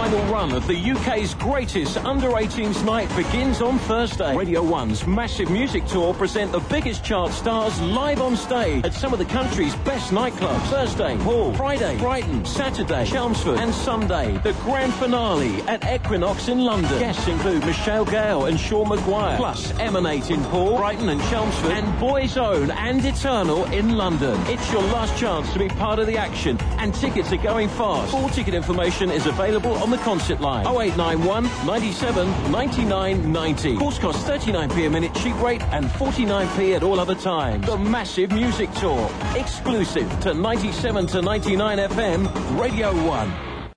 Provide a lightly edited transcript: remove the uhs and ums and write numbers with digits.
final run of the UK's greatest under-18s night begins on Thursday. Radio 1's massive music tour present the biggest chart stars live on stage at some of the country's best nightclubs. Thursday, Hull. Friday, Brighton. Saturday, Chelmsford. And Sunday, the grand finale at Equinox in London. Guests include Michelle Gale and Sean Maguire, plus Emanate in Hull, Brighton and Chelmsford, and Boys Own and Eternal in London. It's your last chance to be part of the action, and tickets are going fast. Full ticket information is available on the concert line 0891 97 99 90. Course costs 39p a minute cheap rate and 49p at all other times. The massive music tour, exclusive to 97 to 99 FM, Radio 1.